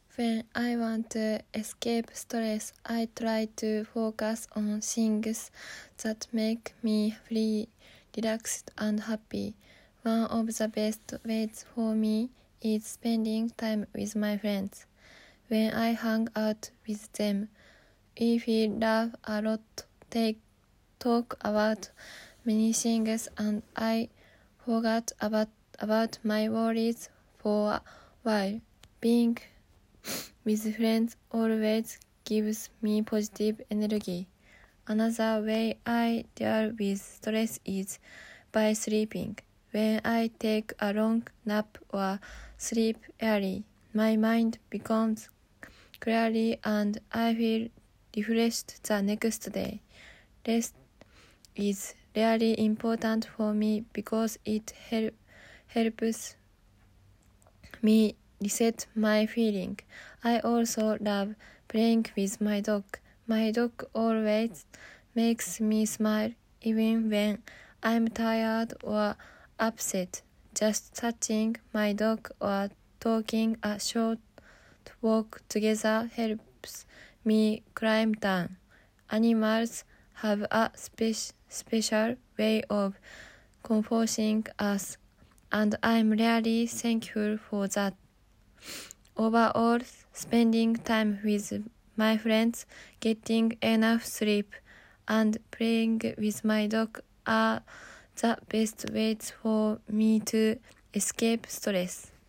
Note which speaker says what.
Speaker 1: When I want to escape stress, I try to focus on things that make me feel relaxed and happy. One of the best ways for me is spending time with my friends. When I hang out with them, we laugh a lot, talk about many things, and I forgot about my worries for a while. Being with friends always gives me positive energy. Another way I deal with stress is by sleeping. When I take a long nap or sleep early, my mind becomes clear and I feel refreshed the next day. Rest is really important for me because it helps me reset my feeling. I also love playing with my dog. My dog always makes me smile even when I'm tired or upset. Just touching my dog or taking a short walk together helps me calm down. Animals have a special way of comforting us, and I'm really thankful for that. Overall, spending time with my friends, getting enough sleep, and playing with my dog are the best ways for me to escape stress.